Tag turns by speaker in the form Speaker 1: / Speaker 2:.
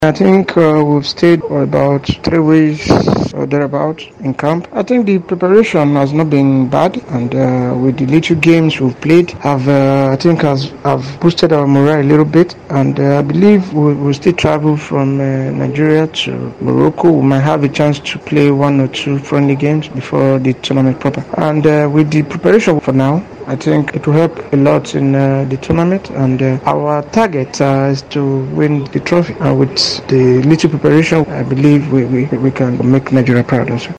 Speaker 1: I think we've stayed for about 3 weeks or thereabout in camp. I think the preparation has not been bad, and with the little games we've played, have boosted our morale a little bit. And I believe we'll still travel from Nigeria to Morocco. We might have a chance to play one or two friendly games before the tournament proper. And with the preparation for now, I think it will help a lot in the tournament, and our target is to win the trophy. With the little preparation, I believe we can make Nigeria proud also.